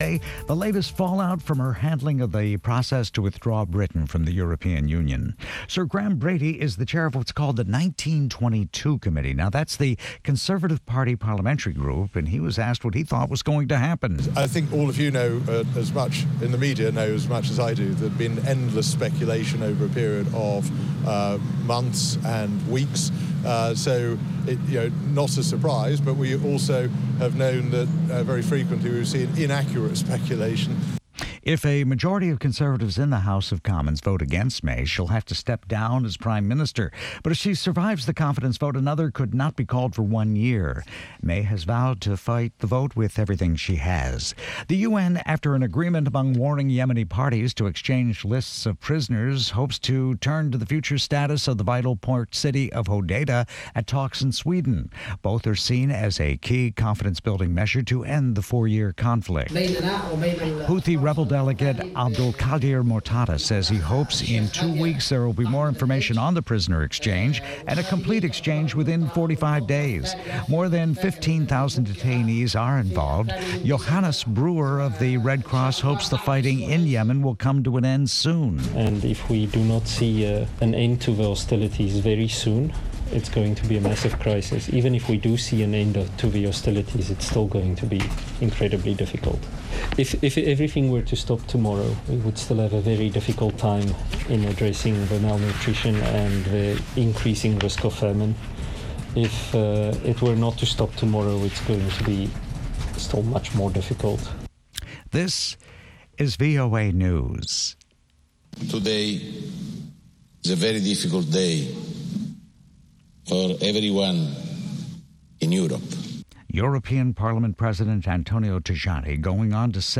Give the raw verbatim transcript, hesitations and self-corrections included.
The latest fallout from her handling of the process to withdraw Britain from the European Union. Sir Graham Brady is the chair of what's called the nineteen twenty-two Committee. Now, that's the Conservative Party parliamentary group, and he was asked what he thought was going to happen. I think all of you know uh, as much, in the media know as much as I do, there's been endless speculation over a period of uh, months and weeks. Uh, so, it, you know, not a surprise, but we also have known that uh, very frequently we've seen inaccurate speculation. If a majority of Conservatives in the House of Commons vote against May, she'll have to step down as Prime Minister. But if she survives the confidence vote, another could not be called for one year. May has vowed to fight the vote with everything she has. The U N, after an agreement among warring Yemeni parties to exchange lists of prisoners, hopes to turn to the future status of the vital port city of Hodeidah at talks in Sweden. Both are seen as a key confidence-building measure to end the four-year conflict. Houthi rebel delegate Abdul Qadir Mortada says he hopes in two weeks there will be more information on the prisoner exchange and a complete exchange within forty-five days. More than fifteen thousand detainees are involved. Johannes Brewer of the Red Cross hopes the fighting in Yemen will come to an end soon. And if we do not see uh, an end to the hostilities very soon, it's going to be a massive crisis. Even if we do see an end to the hostilities, it's still going to be incredibly difficult. If, if everything were to stop tomorrow, we would still have a very difficult time in addressing the malnutrition and the increasing risk of famine. If uh, it were not to stop tomorrow, it's going to be still much more difficult. This is V O A News. Today is a very difficult day for everyone in Europe. European Parliament President Antonio Tajani going on to say